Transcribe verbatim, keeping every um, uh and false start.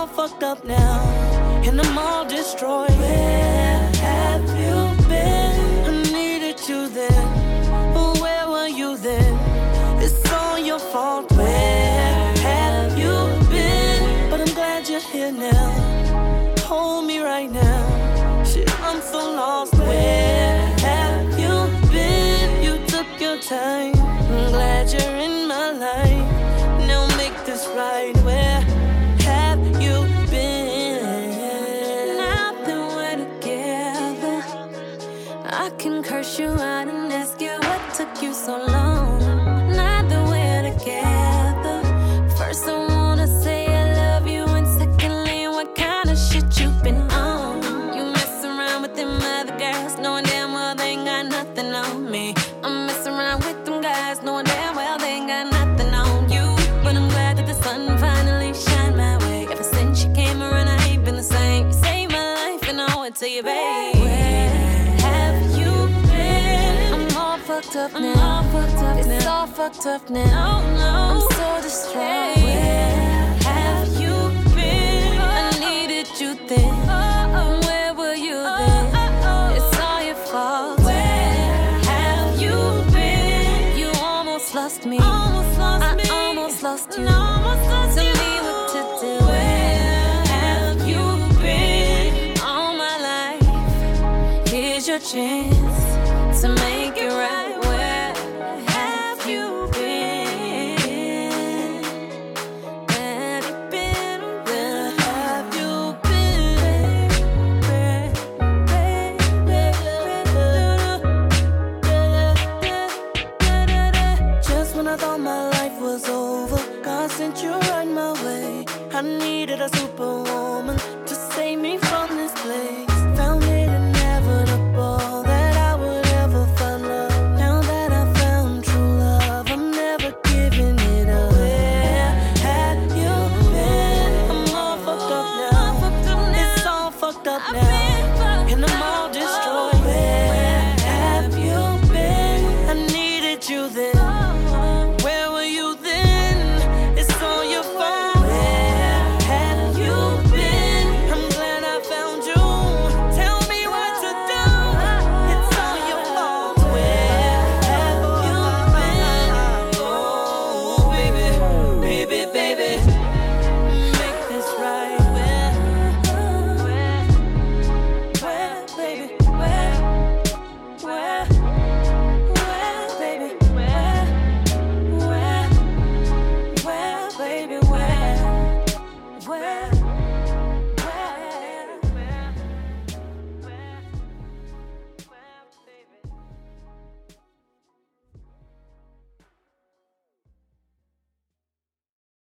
all fucked up now, and I'm all destroyed. Where have you been? I needed you then, but where were you then? It's all your fault. Where have you been? But I'm glad you're here now. Hold me right now. Shit, I'm so lost. Where have you been? You took your time. I'm glad you're in my life. Now make this right. Where have you been? Now that we're together, I can curse you out and ask you what took you so long. Now that we're together, first I wanna say I love you, and secondly, what kind of shit you been on? You mess around with them other girls, knowing damn well they ain't got nothing on me. I'm messing around with them guys, knowing damn well they ain't got nothing on you. But I'm glad that the sun finally shined my way. Ever since you came around, I ain't been the same. You saved my life and I owe it to you, babe. Where have you been? I'm all fucked up now. I'm all fucked up it's now. all fucked up now. Oh, no. I'm so distraught. Where have you been? I needed you then. Oh, where were you then? It's all your fault. Where have you been? You almost lost me. Almost lost I me. almost lost you. I almost lost Tell you. me what to do. Where have you been? All my life, here's your chance to make it right.